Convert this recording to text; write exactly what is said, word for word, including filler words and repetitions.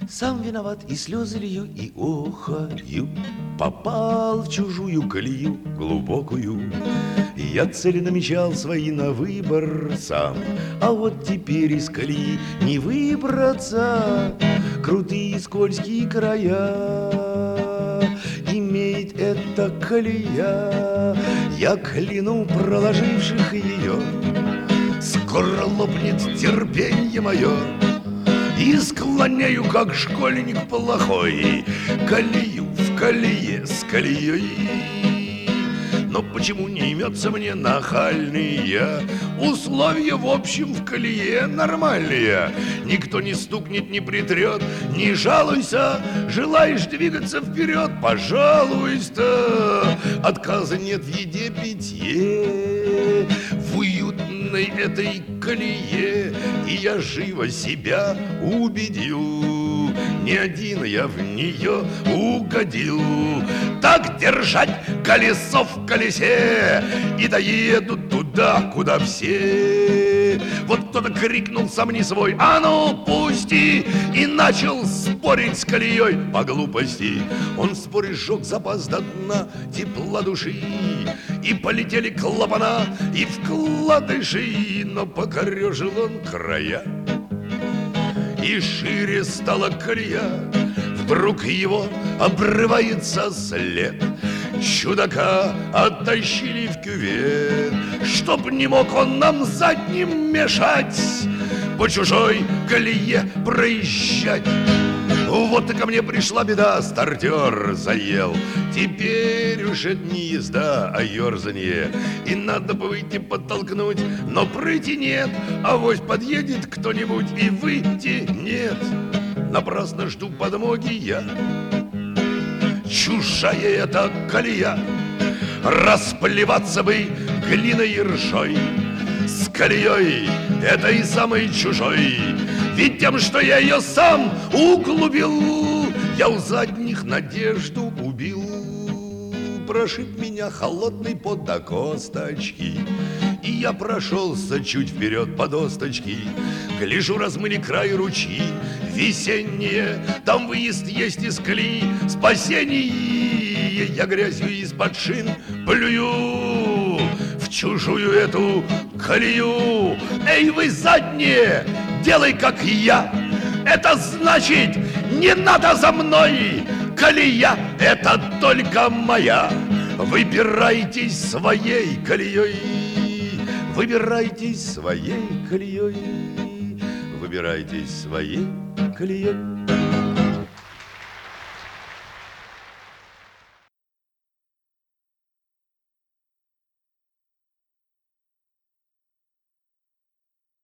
Сам виноват, и слезы лью, и охаю. Попал в чужую колею глубокую. Я цели намечал свои на выбор сам, а вот теперь из колеи не выбраться. Крутые скользкие края имеет эта колея. Я кляну проложивших ее, скоро лопнет терпенье мое. И склоняю, как школьник плохой, колею в колее с колеей. Но почему не имется мне нахальные условия, в общем, в колее нормальные? Никто не стукнет, не притрет, не жалуйся. Желаешь двигаться вперед, пожалуйста. Отказа нет в еде, питье, в уютной этой колее. И я живо себя убедил, не один я в нее угодил. Так держать колесо в колесе, и доеду туда, куда все. Вот кто-то крикнул сам не свой: а ну пусти! И начал спорить с колеей по глупости. Он в споре сжег запас до дна тепла души, и полетели клапана и вкладыши. Но покорежил он края, и шире стала колея. Вдруг его обрывается след. Чудака оттащили в кювет, чтоб не мог он нам задним мешать по чужой колее проезжать. Вот и ко мне пришла беда, стартер заел. Теперь уж это не езда, а ерзанье. И надо бы выйти подтолкнуть, но прыти нет. Авось подъедет кто-нибудь и выйти нет. Напрасно жду подмоги я. Чужая эта колея, расплеваться бы глиной и ржой. С колеей этой самой чужой, ведь тем, что я ее сам углубил, я у задних надежду убил. Прошиб меня холодный пот до косточки, и я прошелся чуть вперед по досточке. Гляжу, размыли край ручьи весенние, там выезд есть из колеи, спасение. Я грязью из-под шин плюю в чужую эту колею. Эй, вы задние, делай как я. Это значит, не надо за мной. Колея — это только моя. Выбирайтесь своей колеей, выбирайтесь своей колеей, выбирайтесь своей колеей.